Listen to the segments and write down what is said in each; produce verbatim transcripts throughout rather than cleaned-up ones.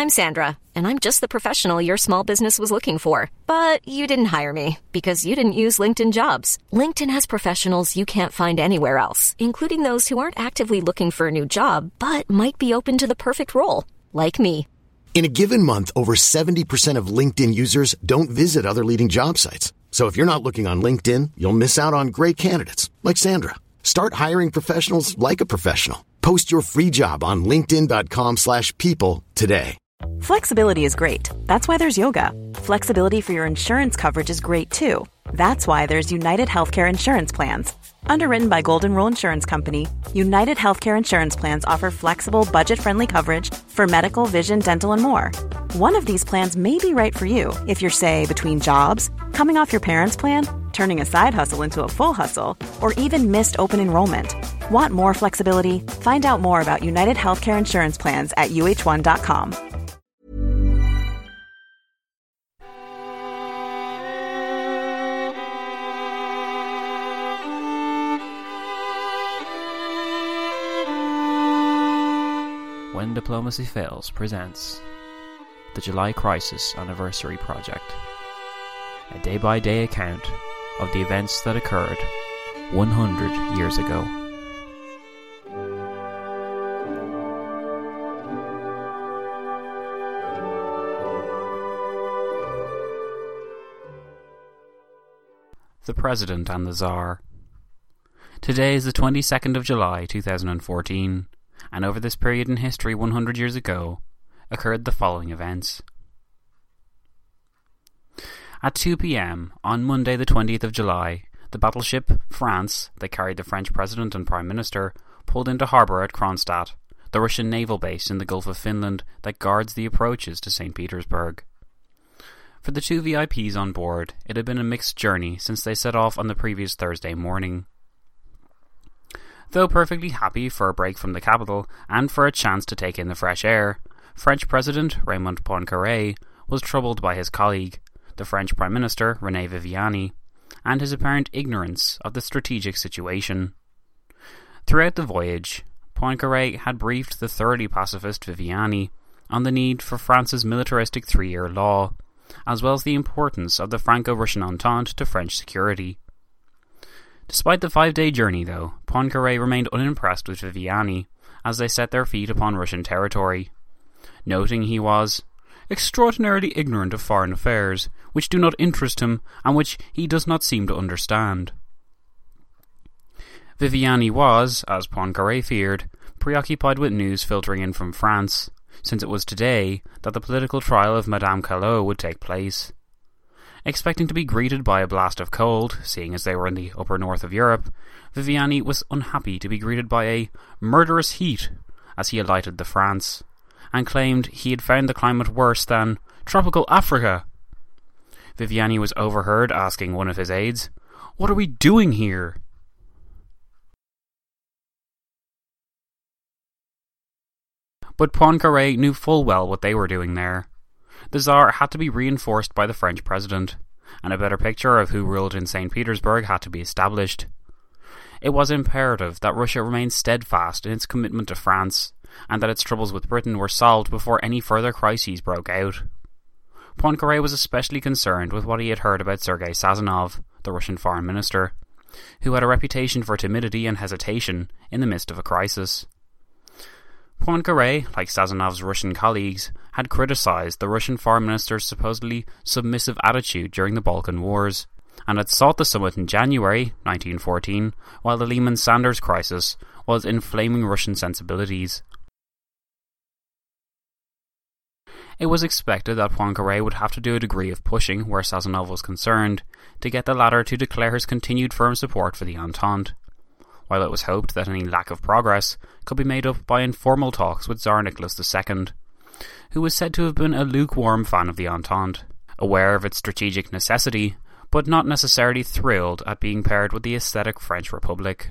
I'm Sandra, and I'm just the professional your small business was looking for. But you didn't hire me because you didn't use LinkedIn Jobs. LinkedIn has professionals you can't find anywhere else, including those who aren't actively looking for a new job, but might be open to the perfect role, like me. In a given month, over seventy percent of LinkedIn users don't visit other leading job sites. So if you're not looking on LinkedIn, you'll miss out on great candidates like Sandra. Start hiring professionals like a professional. Post your free job on linkedin.com slash people today. Flexibility is great. That's why there's yoga. Flexibility for your insurance coverage is great too. That's why there's United Healthcare Insurance Plans. Underwritten by Golden Rule Insurance Company, United Healthcare Insurance Plans offer flexible, budget-friendly coverage for medical, vision, dental, and more. One of these plans may be right for you if you're, say, between jobs, coming off your parents' plan, turning a side hustle into a full hustle, or even missed open enrollment. Want more flexibility? Find out more about United Healthcare Insurance Plans at U H one dot com. When Diplomacy Fails presents the July Crisis Anniversary Project, a day-by-day account of the events that occurred one hundred years ago. The President and the Tsar. Today is the twenty-second of July two thousand fourteen, and over this period in history one hundred years ago occurred the following events. At two p.m. on Monday the twentieth of July, the battleship France, that carried the French President and Prime Minister, pulled into harbour at Kronstadt, the Russian naval base in the Gulf of Finland that guards the approaches to Saint Petersburg. For the two V I Ps on board, it had been a mixed journey since they set off on the previous Thursday morning. Though perfectly happy for a break from the capital and for a chance to take in the fresh air, French President Raymond Poincaré was troubled by his colleague, the French Prime Minister René Viviani, and his apparent ignorance of the strategic situation. Throughout the voyage, Poincaré had briefed the thoroughly pacifist Viviani on the need for France's militaristic three-year law, as well as the importance of the Franco-Russian Entente to French security. Despite the five-day journey, though, Poincaré remained unimpressed with Viviani as they set their feet upon Russian territory, noting he was extraordinarily ignorant of foreign affairs, which do not interest him and which he does not seem to understand. Viviani was, as Poincaré feared, preoccupied with news filtering in from France, since it was today that the political trial of Madame Callot would take place. Expecting to be greeted by a blast of cold, seeing as they were in the upper north of Europe, Viviani was unhappy to be greeted by a murderous heat as he alighted the France, and claimed he had found the climate worse than tropical Africa. Viviani was overheard asking one of his aides, "What are we doing here?" But Poincaré knew full well what they were doing there. The Tsar had to be reinforced by the French President, and a better picture of who ruled in Saint Petersburg had to be established. It was imperative that Russia remained steadfast in its commitment to France, and that its troubles with Britain were solved before any further crises broke out. Poincaré was especially concerned with what he had heard about Sergei Sazonov, the Russian foreign minister, who had a reputation for timidity and hesitation in the midst of a crisis. Poincaré, like Sazonov's Russian colleagues, had criticised the Russian foreign minister's supposedly submissive attitude during the Balkan Wars, and had sought the summit in January nineteen fourteen, while the Lehman-Sanders crisis was inflaming Russian sensibilities. It was expected that Poincaré would have to do a degree of pushing where Sazonov was concerned, to get the latter to declare his continued firm support for the Entente, while it was hoped that any lack of progress could be made up by informal talks with Tsar Nicholas the Second, who was said to have been a lukewarm fan of the Entente, aware of its strategic necessity, but not necessarily thrilled at being paired with the aesthetic French Republic.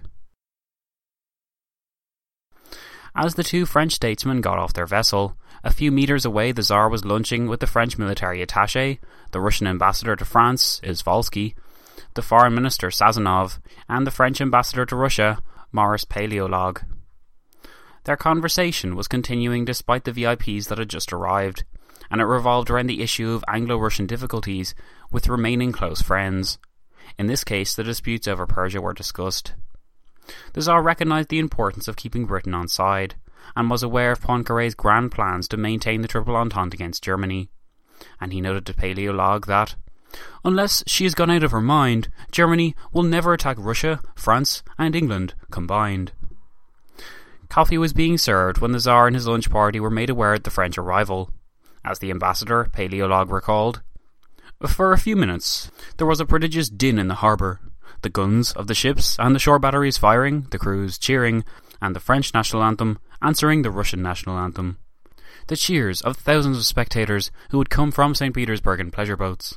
As the two French statesmen got off their vessel, a few metres away the Tsar was lunching with the French military attaché, the Russian ambassador to France, Izvolsky, the foreign minister Sazonov, and the French ambassador to Russia, Maurice Paleolog. Their conversation was continuing despite the V I Ps that had just arrived, and it revolved around the issue of Anglo-Russian difficulties with remaining close friends. In this case, the disputes over Persia were discussed. The Tsar recognised the importance of keeping Britain on side, and was aware of Poincaré's grand plans to maintain the Triple Entente against Germany. And he noted to Paléologue that, unless she has gone out of her mind, Germany will never attack Russia, France, and England combined. Coffee was being served when the Tsar and his lunch party were made aware of the French arrival. As the ambassador, Paléologue, recalled, "For a few minutes, there was a prodigious din in the harbour, the guns of the ships and the shore batteries firing, the crews cheering, and the French national anthem answering the Russian national anthem. The cheers of thousands of spectators who had come from Saint Petersburg in pleasure boats."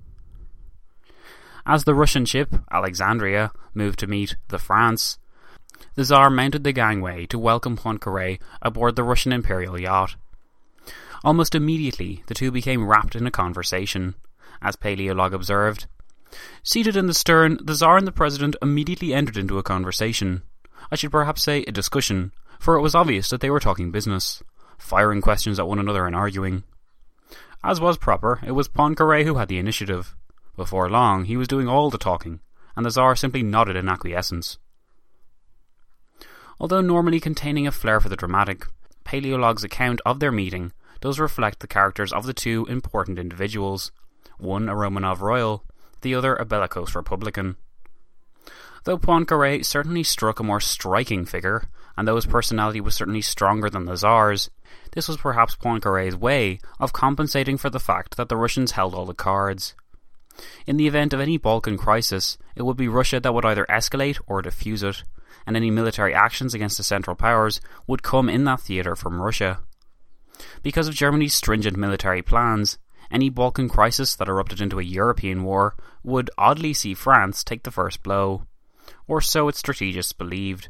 As the Russian ship, Alexandria, moved to meet the France, the Tsar mounted the gangway to welcome Poincaré aboard the Russian imperial yacht. Almost immediately, the two became wrapped in a conversation. As Paléologue observed, "Seated in the stern, the Tsar and the President immediately entered into a conversation. I should perhaps say a discussion, for it was obvious that they were talking business, firing questions at one another and arguing. As was proper, it was Poincaré who had the initiative. Before long, he was doing all the talking, and the Tsar simply nodded in acquiescence." Although normally containing a flair for the dramatic, Paléologue's account of their meeting does reflect the characters of the two important individuals, one a Romanov royal, the other a bellicose republican. Though Poincaré certainly struck a more striking figure, and though his personality was certainly stronger than the Tsar's, this was perhaps Poincaré's way of compensating for the fact that the Russians held all the cards. In the event of any Balkan crisis, it would be Russia that would either escalate or diffuse it, and any military actions against the Central Powers would come in that theatre from Russia. Because of Germany's stringent military plans, any Balkan crisis that erupted into a European war would oddly see France take the first blow, or so its strategists believed.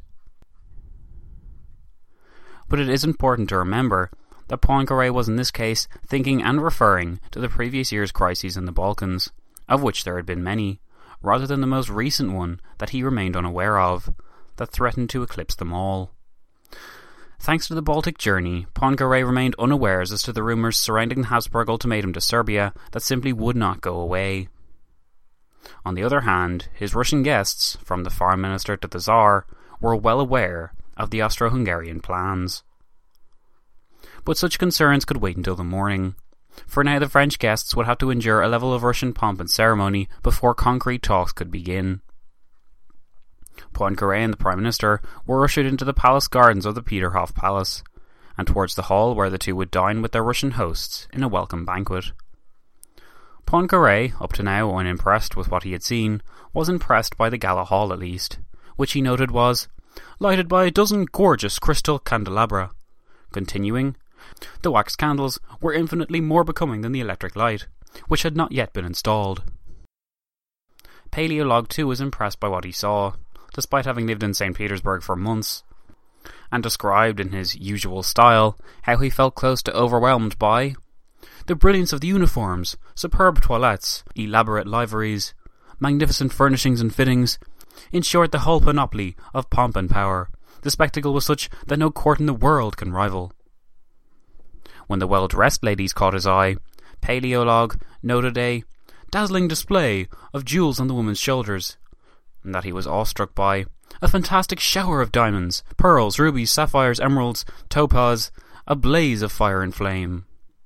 But it is important to remember that Poincaré was in this case thinking and referring to the previous year's crises in the Balkans, of which there had been many, rather than the most recent one that he remained unaware of, that threatened to eclipse them all. Thanks to the Baltic journey, Poincaré remained unawares as to the rumours surrounding the Habsburg ultimatum to Serbia that simply would not go away. On the other hand, his Russian guests, from the Foreign Minister to the Tsar, were well aware of the Austro-Hungarian plans. But such concerns could wait until the morning. For now the French guests would have to endure a level of Russian pomp and ceremony before concrete talks could begin. Poincaré and the Prime Minister were ushered into the palace gardens of the Peterhof Palace, and towards the hall where the two would dine with their Russian hosts in a welcome banquet. Poincaré, up to now unimpressed with what he had seen, was impressed by the gala hall at least, which he noted was lighted by a dozen gorgeous crystal candelabra. Continuing, the wax candles were infinitely more becoming than the electric light, which had not yet been installed. Paléologue too was impressed by what he saw, despite having lived in Saint Petersburg for months, and described in his usual style how he felt close to overwhelmed by the brilliance of the uniforms, superb toilettes, elaborate liveries, magnificent furnishings and fittings, in short the whole panoply of pomp and power. The spectacle was such that no court in the world can rival. When the well-dressed ladies caught his eye, Paléologue noted a dazzling display of jewels on the woman's shoulders, and that he was awestruck by a fantastic shower of diamonds, pearls, rubies, sapphires, emeralds, topaz, a blaze of fire and flame.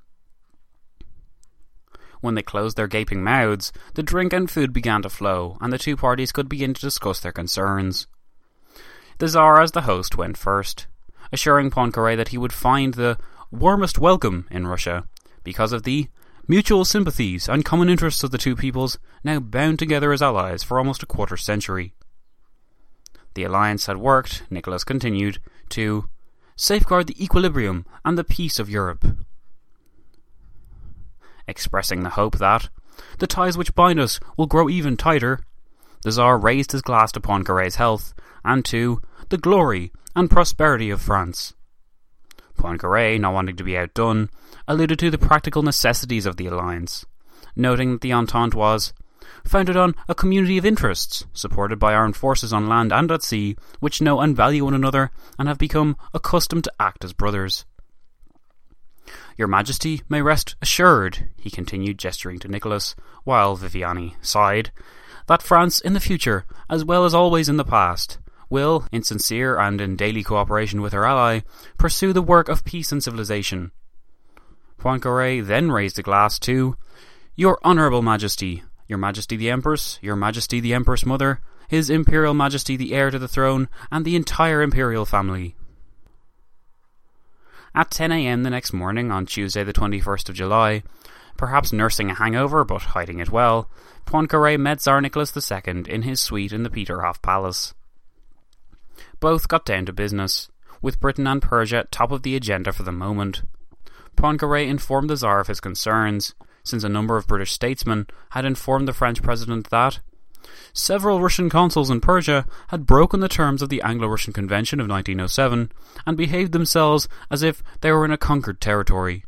When they closed their gaping mouths, the drink and food began to flow, and the two parties could begin to discuss their concerns. The Tsar, as the host, went first, assuring Poincaré that he would find the warmest welcome in Russia, because of the mutual sympathies and common interests of the two peoples, now bound together as allies for almost a quarter century. The alliance had worked, Nicholas continued, to safeguard the equilibrium and the peace of Europe. Expressing the hope that the ties which bind us will grow even tighter, the Tsar raised his glass to Poincaré's health and to the glory and prosperity of France. Poincaré, not wanting to be outdone, alluded to the practical necessities of the alliance, noting that the Entente was founded on a community of interests, supported by armed forces on land and at sea, which know and value one another, and have become accustomed to act as brothers. Your Majesty may rest assured, he continued, gesturing to Nicholas, while Viviani sighed, that France in the future, as well as always in the past, will, in sincere and in daily cooperation with her ally, pursue the work of peace and civilization. Poincaré then raised a glass to Your Honourable Majesty, Your Majesty the Empress, Your Majesty the Empress Mother, His Imperial Majesty the Heir to the Throne, and the entire Imperial family. At ten a.m. the next morning, on Tuesday the twenty-first of July, perhaps nursing a hangover but hiding it well, Poincaré met Tsar Nicholas the Second in his suite in the Peterhof Palace. Both got down to business, with Britain and Persia top of the agenda for the moment. Poincaré informed the Tsar of his concerns, since a number of British statesmen had informed the French president that several Russian consuls in Persia had broken the terms of the Anglo-Russian Convention of nineteen oh seven and behaved themselves as if they were in a conquered territory.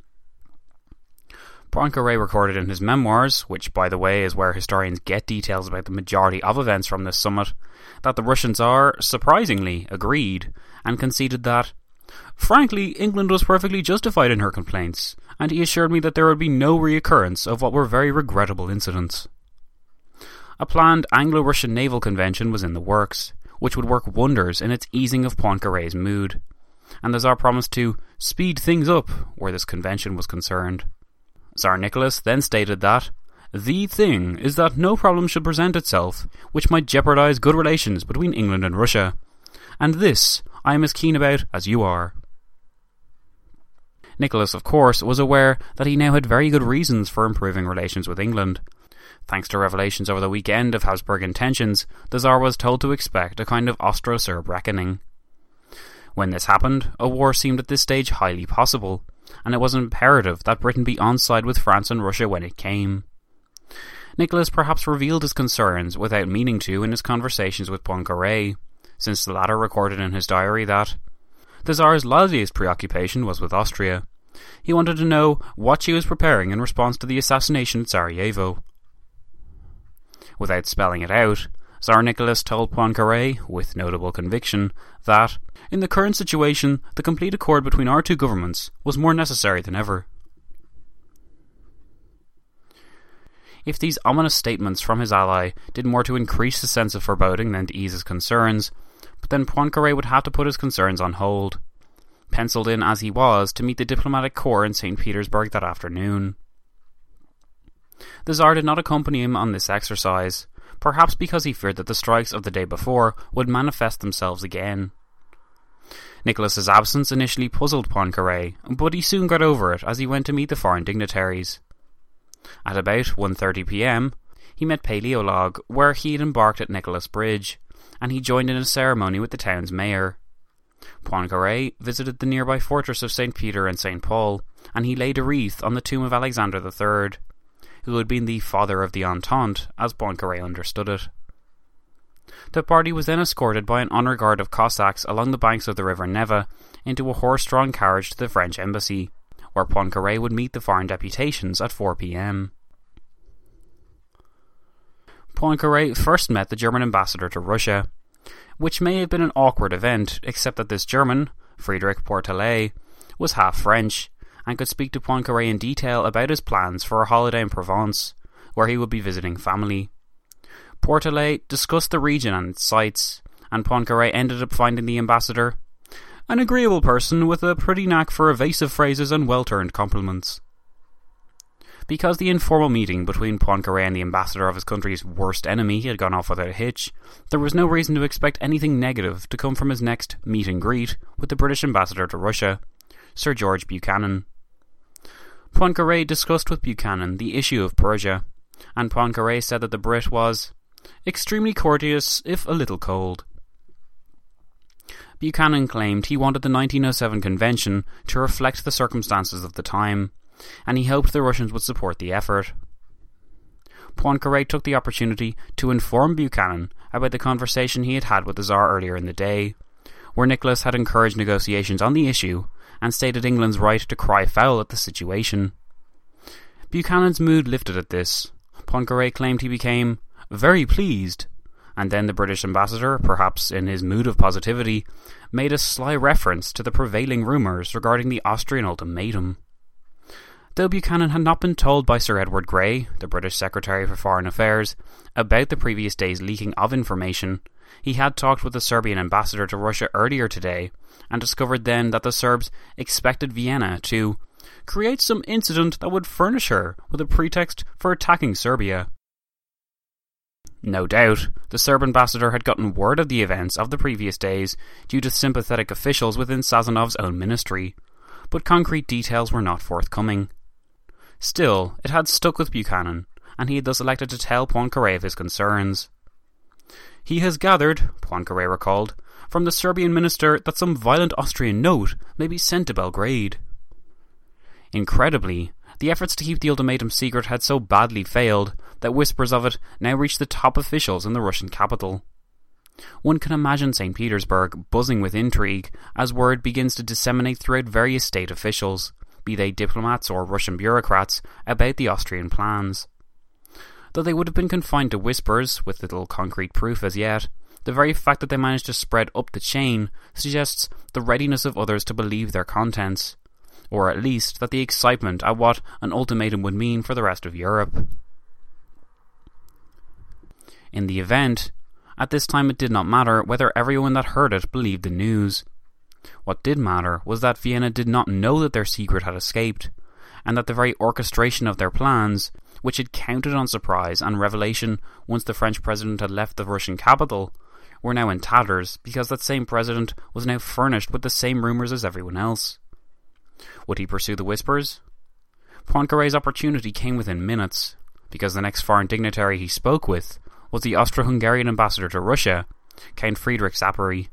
Poincaré recorded in his memoirs, which by the way is where historians get details about the majority of events from this summit, that the Russian Tsar, surprisingly, agreed, and conceded that, frankly, England was perfectly justified in her complaints, and he assured me that there would be no reoccurrence of what were very regrettable incidents. A planned Anglo-Russian naval convention was in the works, which would work wonders in its easing of Poincaré's mood, and the Tsar promised to speed things up where this convention was concerned. Tsar Nicholas then stated that the thing is that no problem should present itself which might jeopardize good relations between England and Russia, and this I am as keen about as you are. Nicholas, of course, was aware that he now had very good reasons for improving relations with England. Thanks to revelations over the weekend of Habsburg intentions, the Tsar was told to expect a kind of Austro-Serb reckoning. When this happened, a war seemed at this stage highly possible, and it was imperative that Britain be on side with France and Russia when it came. Nicholas perhaps revealed his concerns without meaning to in his conversations with Poincaré, since the latter recorded in his diary that the Tsar's liveliest preoccupation was with Austria. He wanted to know what she was preparing in response to the assassination at Sarajevo. Without spelling it out, Tsar Nicholas told Poincaré, with notable conviction, that, in the current situation, the complete accord between our two governments was more necessary than ever. If these ominous statements from his ally did more to increase his sense of foreboding than to ease his concerns, but then Poincaré would have to put his concerns on hold, penciled in as he was to meet the diplomatic corps in Saint Petersburg that afternoon. The Tsar did not accompany him on this exercise, perhaps because he feared that the strikes of the day before would manifest themselves again. Nicholas's absence initially puzzled Poincaré, but he soon got over it as he went to meet the foreign dignitaries. At about one thirty p.m, he met Paleolog, where he had embarked at Nicholas Bridge, and he joined in a ceremony with the town's mayor. Poincaré visited the nearby fortress of Saint Peter and Saint Paul, and he laid a wreath on the tomb of Alexander the Third, who had been the father of the Entente, as Poincaré understood it. The party was then escorted by an honour guard of Cossacks along the banks of the river Neva into a horse-drawn carriage to the French embassy, where Poincaré would meet the foreign deputations at four p.m. Poincaré first met the German ambassador to Russia, which may have been an awkward event, except that this German, Friedrich Portelet, was half French, and could speak to Poincaré in detail about his plans for a holiday in Provence, where he would be visiting family. Portelet discussed the region and its sights, and Poincaré ended up finding the ambassador an agreeable person with a pretty knack for evasive phrases and well-turned compliments. Because the informal meeting between Poincaré and the ambassador of his country's worst enemy had gone off without a hitch, there was no reason to expect anything negative to come from his next meet and greet with the British ambassador to Russia, Sir George Buchanan. Poincaré discussed with Buchanan the issue of Persia, and Poincaré said that the Brit was extremely courteous, if a little cold. Buchanan claimed he wanted the nineteen oh seven convention to reflect the circumstances of the time, and he hoped the Russians would support the effort. Poincaré took the opportunity to inform Buchanan about the conversation he had had with the Tsar earlier in the day, where Nicholas had encouraged negotiations on the issue and stated England's right to cry foul at the situation. Buchanan's mood lifted at this, Poincaré claimed he became very pleased, and then the British ambassador, perhaps in his mood of positivity, made a sly reference to the prevailing rumours regarding the Austrian ultimatum. Though Buchanan had not been told by Sir Edward Grey, the British Secretary for Foreign Affairs, about the previous day's leaking of information, he had talked with the Serbian ambassador to Russia earlier today, and discovered then that the Serbs expected Vienna to create some incident that would furnish her with a pretext for attacking Serbia. No doubt, the Serb ambassador had gotten word of the events of the previous days due to sympathetic officials within Sazanov's own ministry, but concrete details were not forthcoming. Still, it had stuck with Buchanan, and he had thus elected to tell Poincaré of his concerns. He has gathered, Poincaré recalled, from the Serbian minister that some violent Austrian note may be sent to Belgrade. Incredibly, the efforts to keep the ultimatum secret had so badly failed that whispers of it now reached the top officials in the Russian capital. One can imagine Saint Petersburg buzzing with intrigue as word begins to disseminate throughout various state officials, be they diplomats or Russian bureaucrats, about the Austrian plans. Though they would have been confined to whispers, with little concrete proof as yet, the very fact that they managed to spread up the chain suggests the readiness of others to believe their contents, or at least that the excitement at what an ultimatum would mean for the rest of Europe. In the event, at this time it did not matter whether everyone that heard it believed the news. What did matter was that Vienna did not know that their secret had escaped, and that the very orchestration of their plans, which had counted on surprise and revelation once the French president had left the Russian capital, were now in tatters because that same president was now furnished with the same rumours as everyone else. Would he pursue the whispers? Poincaré's opportunity came within minutes, because the next foreign dignitary he spoke with was the Austro-Hungarian ambassador to Russia, Count Friedrich Zápory.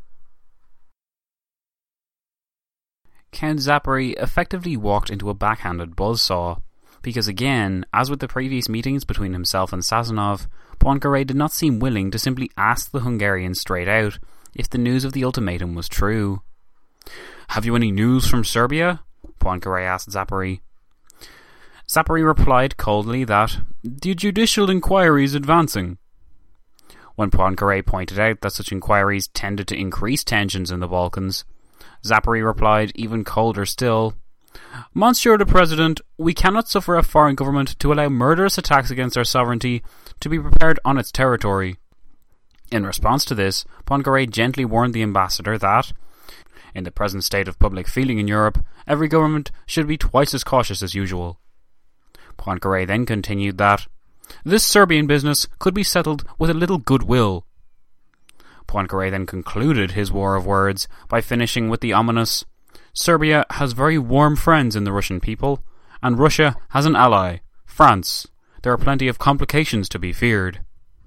Count Zápory effectively walked into a backhanded buzzsaw, because again, as with the previous meetings between himself and Sazonov, Poincaré did not seem willing to simply ask the Hungarians straight out if the news of the ultimatum was true. "Have you any news from Serbia?" Poincaré asked Zápory. Zápory replied coldly that the judicial inquiry is advancing. When Poincaré pointed out that such inquiries tended to increase tensions in the Balkans, Zápory replied even colder still, "Monsieur the President, we cannot suffer a foreign government to allow murderous attacks against our sovereignty to be prepared on its territory." In response to this, Poincaré gently warned the ambassador that, in the present state of public feeling in Europe, every government should be twice as cautious as usual. Poincaré then continued that this Serbian business could be settled with a little goodwill. Poincaré then concluded his war of words by finishing with the ominous, "Serbia has very warm friends in the Russian people, and Russia has an ally, France. There are plenty of complications to be feared."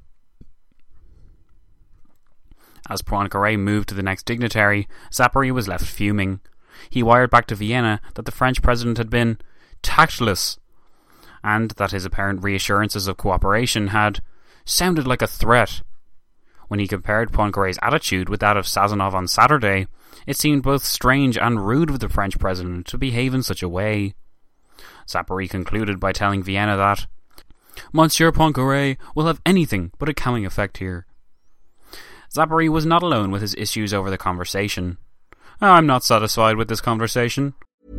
As Poincaré moved to the next dignitary, Zápory was left fuming. He wired back to Vienna that the French president had been tactless, and that his apparent reassurances of cooperation had sounded like a threat. When he compared Poincaré's attitude with that of Sazonov on Saturday, it seemed both strange and rude of the French president to behave in such a way. Zápory concluded by telling Vienna that Monsieur Poincaré will have anything but a calming effect here. Zápory was not alone with his issues over the conversation. "I'm not satisfied with this conversation."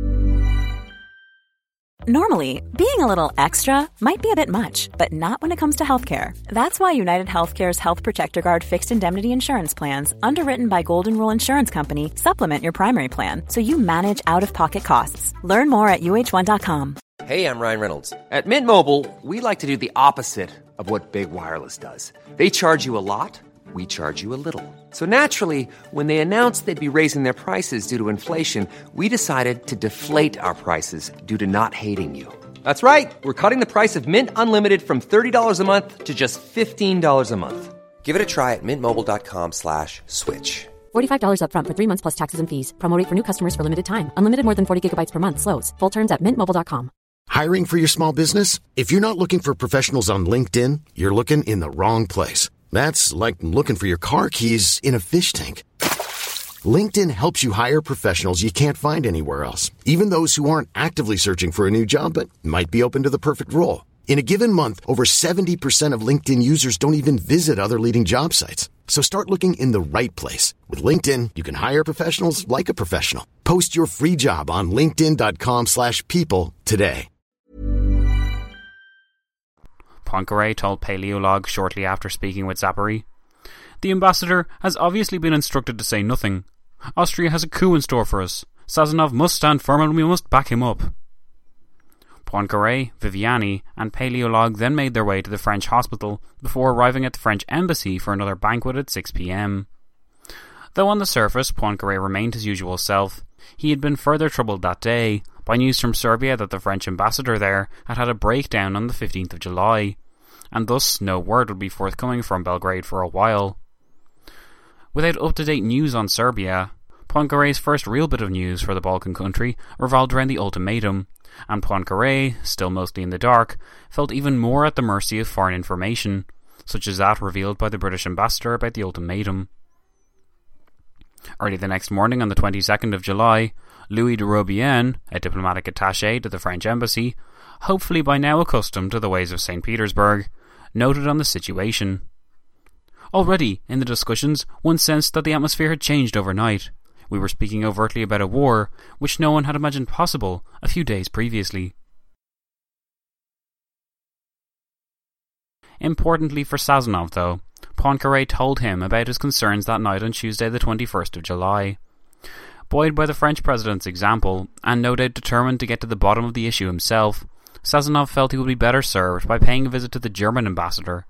Normally, being a little extra might be a bit much, but not when it comes to healthcare. That's why United Healthcare's Health Protector Guard fixed indemnity insurance plans, underwritten by Golden Rule Insurance Company, supplement your primary plan so you manage out-of-pocket costs. Learn more at U H one dot com. Hey, I'm Ryan Reynolds. At Mint Mobile, we like to do the opposite of what Big Wireless does. They charge you a lot. We charge you a little. So naturally, when they announced they'd be raising their prices due to inflation, we decided to deflate our prices due to not hating you. That's right. We're cutting the price of Mint Unlimited from thirty dollars a month to just fifteen dollars a month. Give it a try at mintmobile.com slash switch. forty-five dollars up front for three months plus taxes and fees. Promo rate for new customers for limited time. Unlimited more than forty gigabytes per month. Slows full terms at mint mobile dot com. Hiring for your small business? If you're not looking for professionals on LinkedIn, you're looking in the wrong place. That's like looking for your car keys in a fish tank. LinkedIn helps you hire professionals you can't find anywhere else, even those who aren't actively searching for a new job but might be open to the perfect role. In a given month, over seventy percent of LinkedIn users don't even visit other leading job sites. So start looking in the right place. With LinkedIn, you can hire professionals like a professional. Post your free job on linkedin.com slash people today. Poincaré told Paleolog shortly after speaking with Zapari, "The ambassador has obviously been instructed to say nothing. Austria has a coup in store for us. Sazonov must stand firm and we must back him up." Poincaré, Viviani, and Paleolog then made their way to the French hospital before arriving at the French embassy for another banquet at six p.m. Though on the surface Poincaré remained his usual self, he had been further troubled that day by news from Serbia that the French ambassador there had had a breakdown on the fifteenth of July, and thus no word would be forthcoming from Belgrade for a while. Without up-to-date news on Serbia, Poincaré's first real bit of news for the Balkan country revolved around the ultimatum, and Poincaré, still mostly in the dark, felt even more at the mercy of foreign information, such as that revealed by the British ambassador about the ultimatum. Early the next morning on the twenty-second of July, Louis de Robien, a diplomatic attaché to the French embassy, hopefully by now accustomed to the ways of Saint Petersburg, noted on the situation. Already, in the discussions, one sensed that the atmosphere had changed overnight. We were speaking overtly about a war which no one had imagined possible a few days previously. Importantly for Sazonov, though, Poincaré told him about his concerns that night on Tuesday the twenty-first of July. Buoyed by the French president's example, and no doubt determined to get to the bottom of the issue himself, Sazonov felt he would be better served by paying a visit to the German ambassador.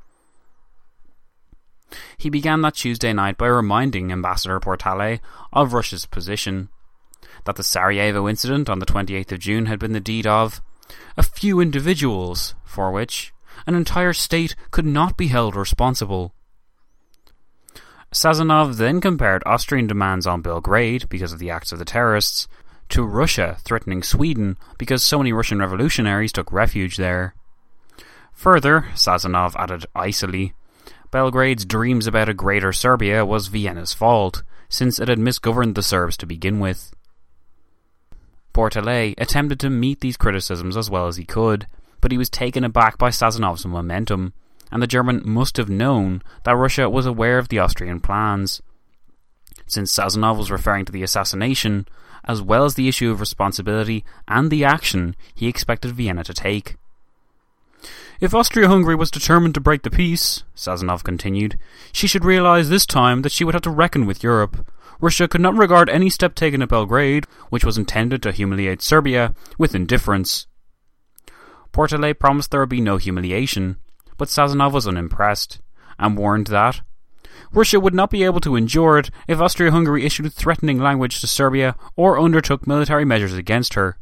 He began that Tuesday night by reminding Ambassador Portale of Russia's position, that the Sarajevo incident on the twenty-eighth of June had been the deed of a few individuals, for which an entire state could not be held responsible. Sazonov then compared Austrian demands on Belgrade, because of the acts of the terrorists, to Russia threatening Sweden because so many Russian revolutionaries took refuge there. Further, Sazonov added icily, Belgrade's dreams about a greater Serbia was Vienna's fault, since it had misgoverned the Serbs to begin with. Portale attempted to meet these criticisms as well as he could, but he was taken aback by Sazonov's momentum, and the German must have known that Russia was aware of the Austrian plans, since Sazonov was referring to the assassination, as well as the issue of responsibility and the action he expected Vienna to take. If Austria-Hungary was determined to break the peace, Sazonov continued, she should realise this time that she would have to reckon with Europe. Russia could not regard any step taken at Belgrade, which was intended to humiliate Serbia, with indifference. Portale promised there would be no humiliation, but Sazonov was unimpressed, and warned that Russia would not be able to endure it if Austria-Hungary issued threatening language to Serbia or undertook military measures against her.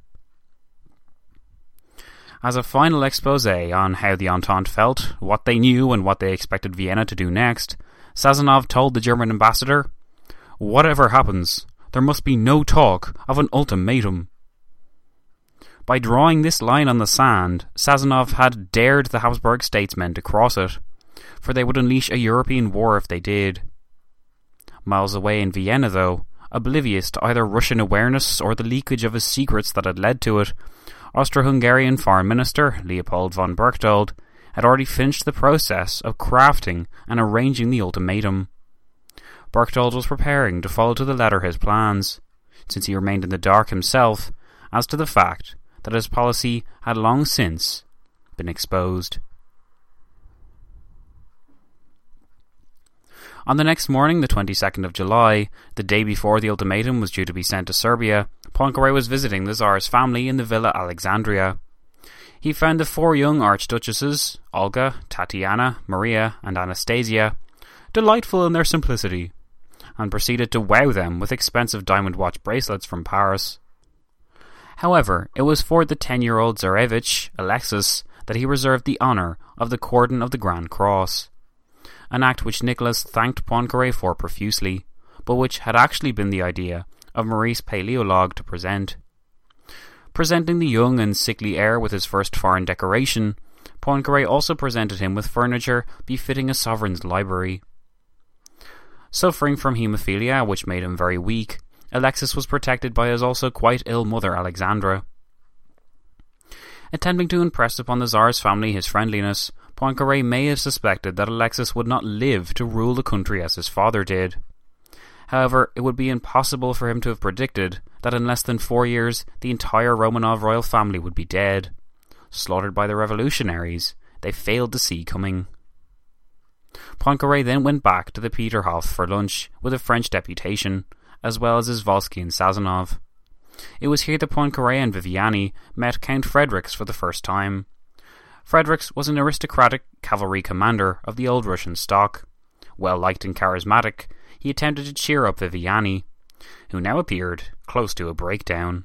As a final exposé on how the Entente felt, what they knew and what they expected Vienna to do next, Sazonov told the German ambassador, "Whatever happens, there must be no talk of an ultimatum." By drawing this line on the sand, Sazonov had dared the Habsburg statesmen to cross it, for they would unleash a European war if they did. Miles away in Vienna, though, oblivious to either Russian awareness or the leakage of his secrets that had led to it, Austro-Hungarian Foreign Minister Leopold von Berchtold had already finished the process of crafting and arranging the ultimatum. Berchtold was preparing to follow to the letter his plans, since he remained in the dark himself as to the fact that his policy had long since been exposed. On the next morning, the twenty-second of July, the day before the ultimatum was due to be sent to Serbia, Poincaré was visiting the Tsar's family in the Villa Alexandria. He found the four young archduchesses, Olga, Tatiana, Maria, and Anastasia, delightful in their simplicity, and proceeded to wow them with expensive diamond watch bracelets from Paris. However, it was for the ten-year-old Tsarevich, Alexis, that he reserved the honour of the Cordon of the Grand Cross, an act which Nicholas thanked Poincaré for profusely, but which had actually been the idea of Maurice Paleolog to present. Presenting the young and sickly heir with his first foreign decoration, Poincaré also presented him with furniture befitting a sovereign's library. Suffering from haemophilia, which made him very weak, Alexis was protected by his also quite ill mother Alexandra. Attempting to impress upon the Tsar's family his friendliness, Poincaré may have suspected that Alexis would not live to rule the country as his father did. However, it would be impossible for him to have predicted that in less than four years the entire Romanov royal family would be dead, slaughtered by the revolutionaries they failed to see coming. Poincaré then went back to the Peterhof for lunch with a French deputation, as well as Izvolsky and Sazonov. It was here that Poincaré and Viviani met Count Fredericks for the first time. Fredericks was an aristocratic cavalry commander of the old Russian stock. Well liked and charismatic, he attempted to cheer up Viviani, who now appeared close to a breakdown.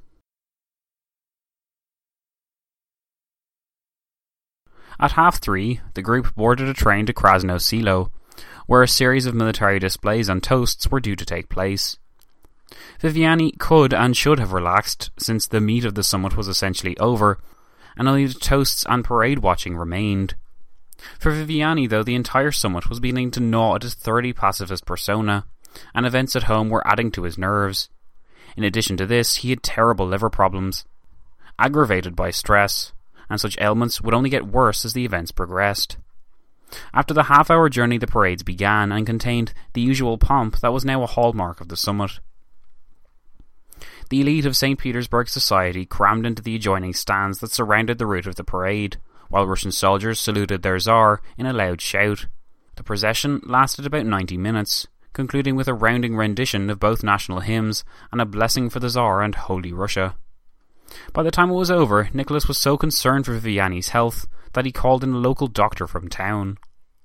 At half three, the group boarded a train to Krasno Selo, where a series of military displays and toasts were due to take place. Viviani could and should have relaxed, since the meat of the summit was essentially over, and only the toasts and parade watching remained. For Viviani, though, the entire summit was beginning to gnaw at his thoroughly pacifist persona, and events at home were adding to his nerves. In addition to this, he had terrible liver problems, aggravated by stress, and such ailments would only get worse as the events progressed. After the half-hour journey, the parades began, and contained the usual pomp that was now a hallmark of the summit. The elite of Saint Petersburg society crammed into the adjoining stands that surrounded the route of the parade, while Russian soldiers saluted their Tsar in a loud shout. The procession lasted about ninety minutes, concluding with a rounding rendition of both national hymns and a blessing for the Tsar and Holy Russia. By the time it was over, Nicholas was so concerned for Viviani's health that he called in a local doctor from town.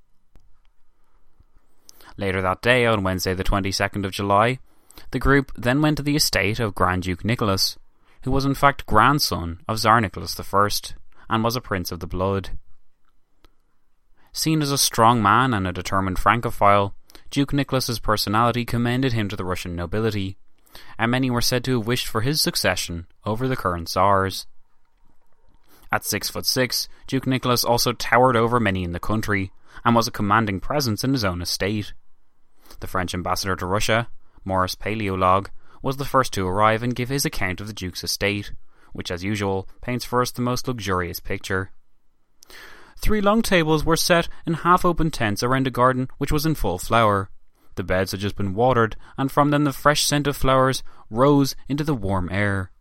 Later that day, on Wednesday the twenty-second of July, the group then went to the estate of Grand Duke Nicholas, who was in fact grandson of Tsar Nicholas the First, and was a prince of the blood. Seen as a strong man and a determined Francophile, Duke Nicholas's personality commended him to the Russian nobility, and many were said to have wished for his succession over the current Tsars. At six foot six, Duke Nicholas also towered over many in the country, and was a commanding presence in his own estate. The French ambassador to Russia, Maurice Paleolog, was the first to arrive and give his account of the Duke's estate, which as usual paints for us the most luxurious picture. Three long tables were set in half-open tents around a garden which was in full flower. The beds had just been watered, and from them the fresh scent of flowers rose into the warm air.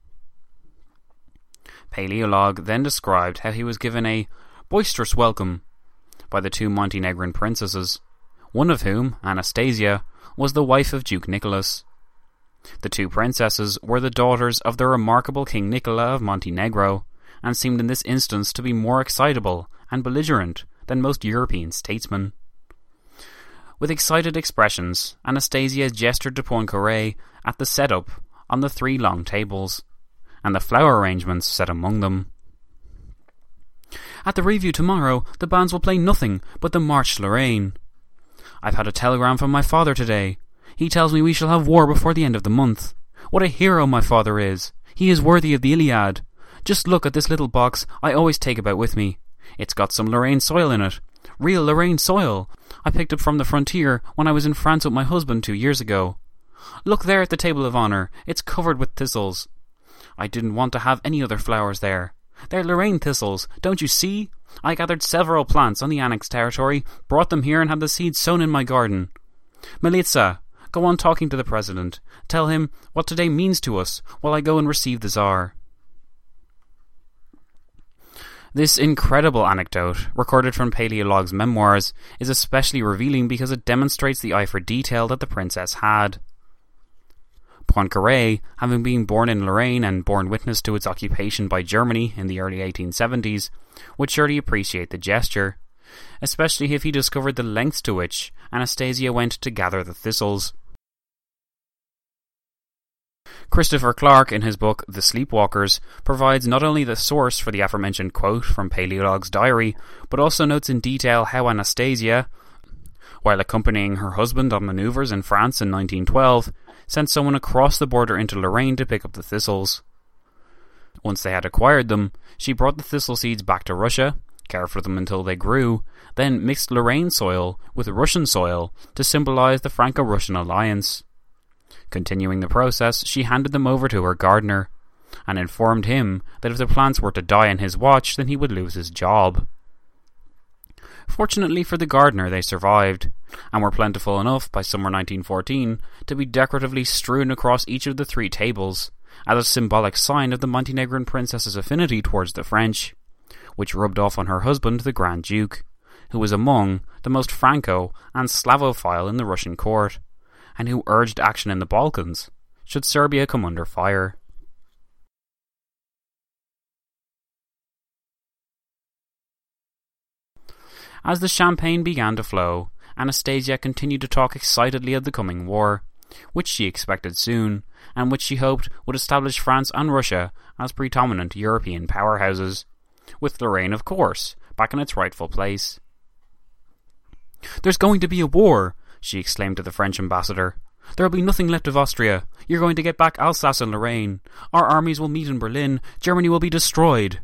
Paleolog then described how he was given a boisterous welcome by the two Montenegrin princesses, one of whom, Anastasia, was the wife of Duke Nicholas. The two princesses were the daughters of the remarkable King Nicola of Montenegro, and seemed in this instance to be more excitable and belligerent than most European statesmen. With excited expressions, Anastasia gestured to Poincaré at the setup on the three long tables, and the flower arrangements set among them. At the review tomorrow, the bands will play nothing but the Marche to Lorraine. I've had a telegram from my father today. He tells me we shall have war before the end of the month. What a hero my father is. He is worthy of the Iliad. Just look at this little box I always take about with me. It's got some Lorraine soil in it. Real Lorraine soil. I picked it from the frontier when I was in France with my husband two years ago. Look there at the table of honour. It's covered with thistles. I didn't want to have any other flowers there. They're Lorraine thistles, don't you see? I gathered several plants on the annexed territory, brought them here and had the seeds sown in my garden. Militsa, go on talking to the President. Tell him what today means to us while I go and receive the Tsar. This incredible anecdote, recorded from Paleolog's memoirs, is especially revealing because it demonstrates the eye for detail that the princess had. Poincaré, having been born in Lorraine and borne witness to its occupation by Germany in the early eighteen seventies, would surely appreciate the gesture, especially if he discovered the lengths to which Anastasia went to gather the thistles. Christopher Clark, in his book The Sleepwalkers, provides not only the source for the aforementioned quote from Paleolog's diary, but also notes in detail how Anastasia, while accompanying her husband on manoeuvres in France in nineteen twelve, sent someone across the border into Lorraine to pick up the thistles. Once they had acquired them, she brought the thistle seeds back to Russia, cared for them until they grew, then mixed Lorraine soil with Russian soil to symbolize the Franco-Russian alliance. Continuing the process, she handed them over to her gardener, and informed him that if the plants were to die on his watch, then he would lose his job. Fortunately for the gardener, they survived, and were plentiful enough by summer nineteen fourteen to be decoratively strewn across each of the three tables, as a symbolic sign of the Montenegrin princess's affinity towards the French, which rubbed off on her husband, the Grand Duke, who was among the most Franco and Slavophile in the Russian court, and who urged action in the Balkans, should Serbia come under fire. As the champagne began to flow, Anastasia continued to talk excitedly of the coming war, which she expected soon, and which she hoped would establish France and Russia as predominant European powerhouses, with Lorraine, of course, back in its rightful place. "There's going to be a war," she exclaimed to the French ambassador. "There'll be nothing left of Austria. You're going to get back Alsace and Lorraine. Our armies will meet in Berlin. Germany will be destroyed."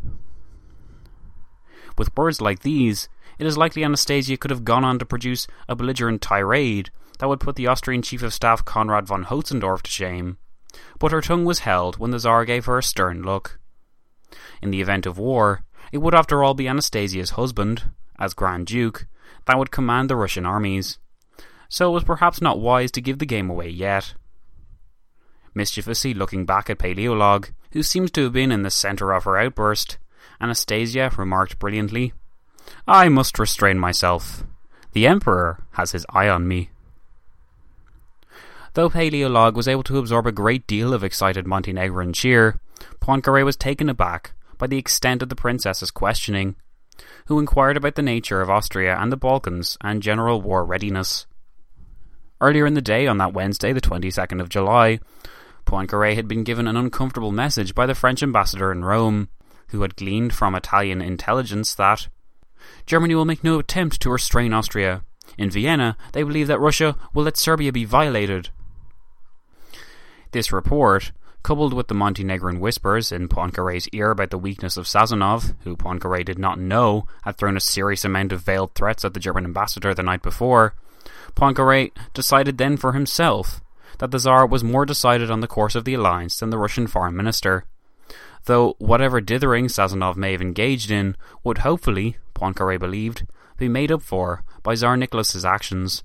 With words like these, it is likely Anastasia could have gone on to produce a belligerent tirade that would put the Austrian Chief of Staff Konrad von Hotzendorf to shame, but her tongue was held when the Tsar gave her a stern look. In the event of war, it would after all be Anastasia's husband, as Grand Duke, that would command the Russian armies, so it was perhaps not wise to give the game away yet. Mischievously looking back at Paleolog, who seems to have been in the centre of her outburst, Anastasia remarked brilliantly, "I must restrain myself. The Emperor has his eye on me." Though Paleolog was able to absorb a great deal of excited Montenegrin cheer, Poincaré was taken aback by the extent of the princess's questioning, who inquired about the nature of Austria and the Balkans and general war readiness. Earlier in the day, on that Wednesday, the twenty-second of July, Poincaré had been given an uncomfortable message by the French ambassador in Rome, who had gleaned from Italian intelligence that Germany will make no attempt to restrain Austria. In Vienna, they believe that Russia will let Serbia be violated. This report, coupled with the Montenegrin whispers in Poincaré's ear about the weakness of Sazonov, who Poincaré did not know had thrown a serious amount of veiled threats at the German ambassador the night before, Poincaré decided then for himself that the Tsar was more decided on the course of the alliance than the Russian foreign minister, though whatever dithering Sazonov may have engaged in would hopefully, Poincaré believed, be made up for by Tsar Nicholas's actions.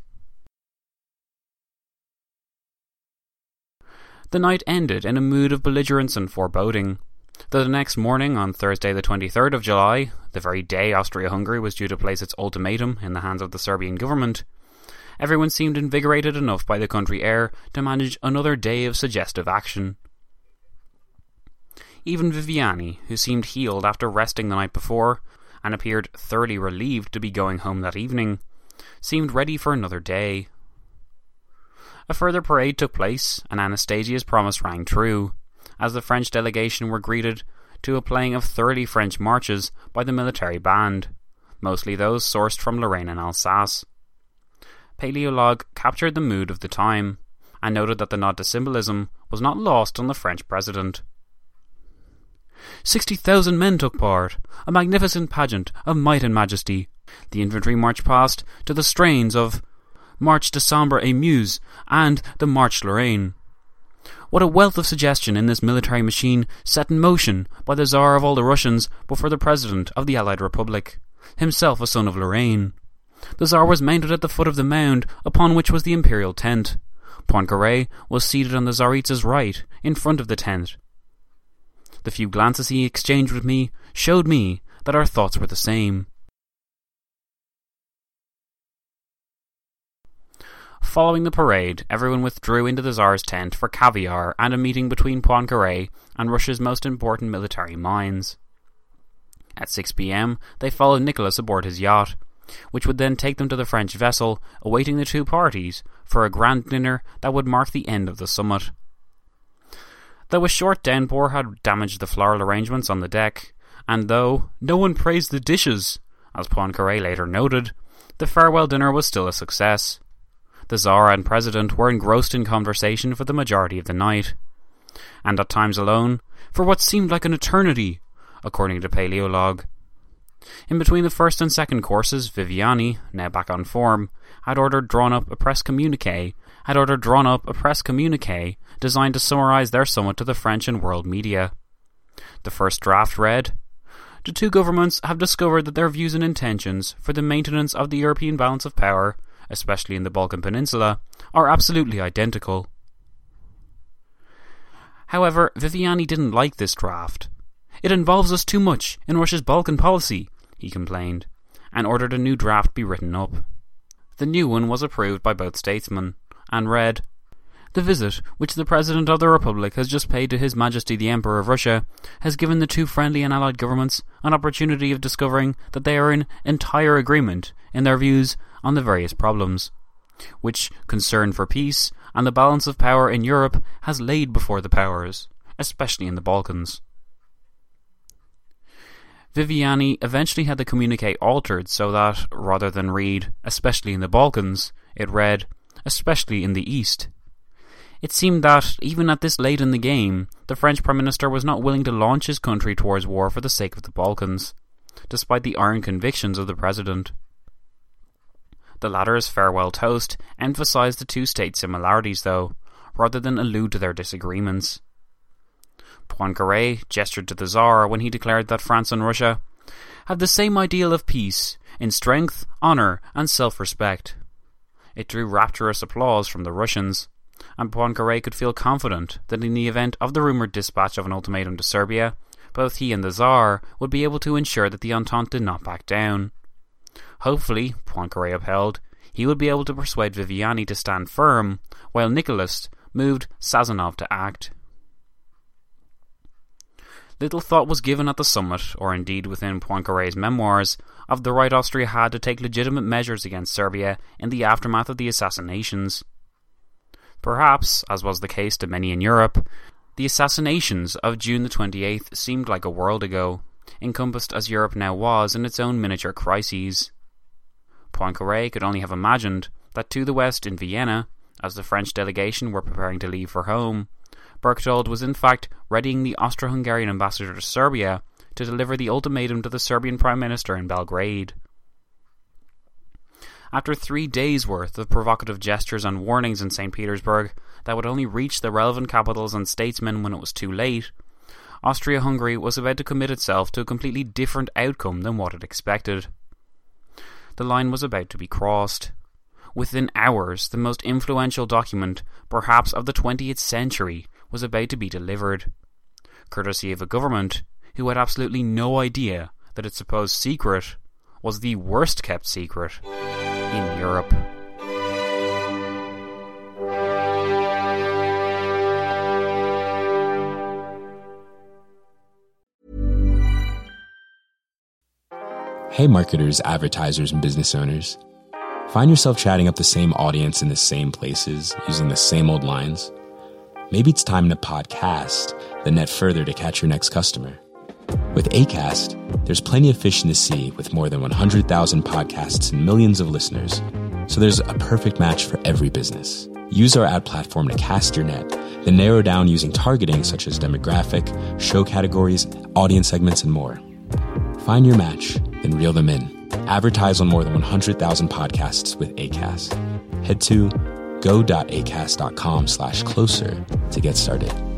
The night ended in a mood of belligerence and foreboding, though the next morning, on Thursday the twenty-third of July, the very day Austria-Hungary was due to place its ultimatum in the hands of the Serbian government, everyone seemed invigorated enough by the country air to manage another day of suggestive action. Even Viviani, who seemed healed after resting the night before, and appeared thoroughly relieved to be going home that evening, seemed ready for another day. A further parade took place, and Anastasia's promise rang true, as the French delegation were greeted to a playing of thirty French marches by the military band, mostly those sourced from Lorraine and Alsace. Paleolog captured the mood of the time, and noted that the nod to symbolism was not lost on the French president. Sixty thousand men took part, a magnificent pageant of might and majesty. The infantry marched past to the strains of March Décembre et Meuse and the Marche Lorraine. What a wealth of suggestion in this military machine set in motion by the Tsar of all the Russians before the President of the Allied Republic, himself a son of Lorraine. The Tsar was mounted at the foot of the mound upon which was the imperial tent. Poincaré was seated on the Tsaritsa's right, in front of the tent. The few glances he exchanged with me showed me that our thoughts were the same. Following the parade, everyone withdrew into the Tsar's tent for caviar and a meeting between Poincaré and Russia's most important military minds. At six p.m, they followed Nicholas aboard his yacht, which would then take them to the French vessel, awaiting the two parties for a grand dinner that would mark the end of the summit. Though a short downpour had damaged the floral arrangements on the deck, and though no one praised the dishes, as Poincaré later noted, the farewell dinner was still a success. The Tsar and President were engrossed in conversation for the majority of the night, and at times alone, for what seemed like an eternity, according to Paleolog. In between the first and second courses, Viviani, now back on form, had ordered drawn up a press communique, had ordered drawn up a press communique designed to summarise their summit to the French and world media, The first draft read, "The two governments have discovered that their views and intentions for the maintenance of the European balance of power, especially in the Balkan Peninsula, are absolutely identical." However, Viviani didn't like this draft. "It involves us too much in Russia's Balkan policy," he complained, and ordered a new draft be written up. The new one was approved by both statesmen, and read, "The visit which the President of the Republic has just paid to His Majesty the Emperor of Russia has given the two friendly and allied governments an opportunity of discovering that they are in entire agreement in their views on the various problems, which concern for peace and the balance of power in Europe has laid before the powers, especially in the Balkans." Viviani eventually had the communique altered so that, rather than read, "especially in the Balkans," it read, "especially in the East." It seemed that, even at this late in the game, the French Prime Minister was not willing to launch his country towards war for the sake of the Balkans, despite the iron convictions of the President. The latter's farewell toast emphasized the two state similarities, though, rather than allude to their disagreements. Poincaré gestured to the Tsar when he declared that France and Russia have the same ideal of peace in strength, honour and self-respect. It drew rapturous applause from the Russians, and Poincaré could feel confident that in the event of the rumoured dispatch of an ultimatum to Serbia, both he and the Tsar would be able to ensure that the Entente did not back down. Hopefully, Poincaré upheld, he would be able to persuade Viviani to stand firm, while Nicholas moved Sazonov to act. Little thought was given at the summit, or indeed within Poincaré's memoirs, of the right Austria had to take legitimate measures against Serbia in the aftermath of the assassinations. Perhaps, as was the case to many in Europe, the assassinations of June the twenty-eighth seemed like a world ago, encompassed as Europe now was in its own miniature crises. Poincaré could only have imagined that to the west in Vienna, as the French delegation were preparing to leave for home, Berchtold was in fact readying the Austro-Hungarian ambassador to Serbia to deliver the ultimatum to the Serbian Prime Minister in Belgrade. After three days' worth of provocative gestures and warnings in Saint Petersburg that would only reach the relevant capitals and statesmen when it was too late, Austria-Hungary was about to commit itself to a completely different outcome than what it expected. The line was about to be crossed. Within hours, the most influential document, perhaps of the twentieth century, was about to be delivered, courtesy of a government who had absolutely no idea that its supposed secret was the worst kept secret in Europe. Hey marketers, advertisers, and business owners. Find yourself chatting up the same audience in the same places, using the same old lines? Maybe it's time to podcast, then net further to catch your next customer. With Acast, there's plenty of fish in the sea with more than one hundred thousand podcasts and millions of listeners. So there's a perfect match for every business. Use our ad platform to cast your net, then narrow down using targeting such as demographic, show categories, audience segments, and more. Find your match, then reel them in. Advertise on more than one hundred thousand podcasts with Acast. Head to go.acast.com slash closer to get started.